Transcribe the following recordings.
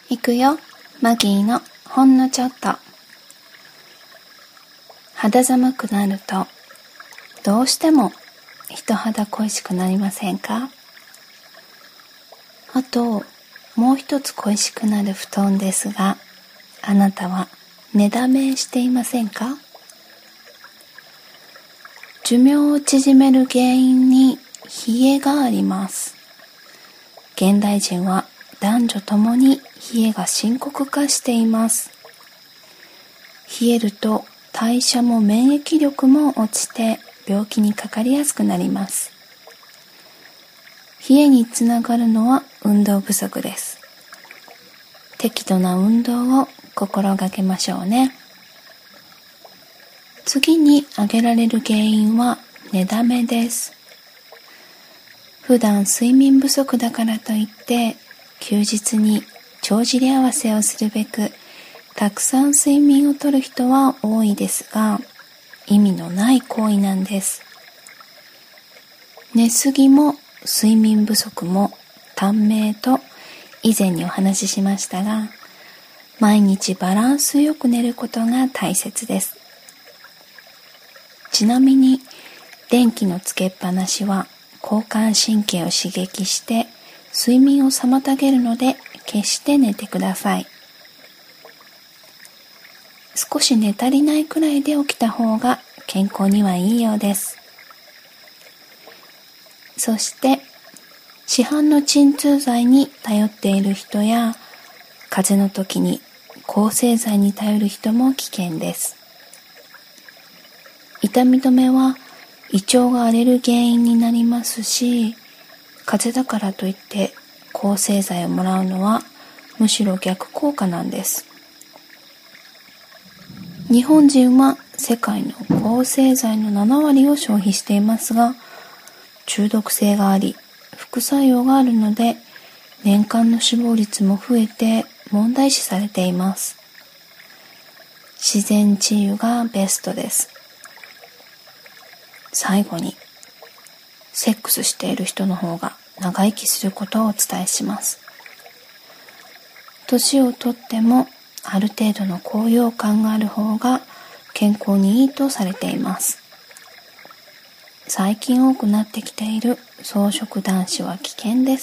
いくよ、マギーのほんのちょっと。肌寒くなると、どうしても人肌恋しくなりませんか？あと、もう一つ恋しくなる布団ですが、あなたは寝だめしていませんか？寿命を縮める原因に冷えがあります。現代人は男女ともに冷えが深刻化しています。冷えると代謝も免疫力も落ちて病気にかかりやすくなります。冷えにつながるのは運動不足です。適度な運動を心がけましょうね。次に挙げられる原因は寝だめです。普段睡眠不足だからといって休日に帳尻合わせをするべくたくさん睡眠をとる人は多いですが、意味のない行為なんです。寝すぎも睡眠不足も短命と以前にお話ししましたが、毎日バランスよく寝ることが大切です。ちなみに電気のつけっぱなしは交感神経を刺激して睡眠を妨げるので決して寝てください。少し寝足りないくらいで起きた方が健康にはいいようです。そして市販の鎮痛剤に頼っている人や風邪の時に抗生剤に頼る人も危険です。痛み止めは胃腸が荒れる原因になりますし、風邪だからといって抗生剤をもらうのはむしろ逆効果なんです。日本人は世界の抗生剤の7割を消費していますが、中毒性があり副作用があるので年間の死亡率も増えて問題視されています。自然治癒がベストです。最後に、セックスしている人の方が長生きすることをお伝えします。年をとってもある程度の高揚感がある方が健康にいいとされています。最近多くなってきている草食男子は危険です。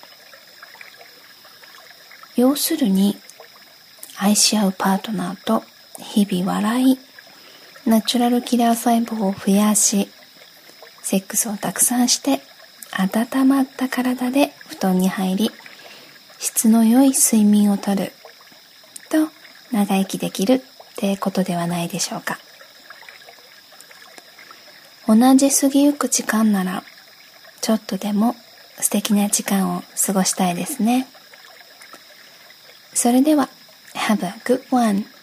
要するに、愛し合うパートナーと日々笑い、ナチュラルキラー細胞を増やし、セックスをたくさんして温まった体で布団に入り、質の良い睡眠をとると長生きできるってことではないでしょうか。同じ過ぎゆく時間ならちょっとでも素敵な時間を過ごしたいですね。それでは Have a good one!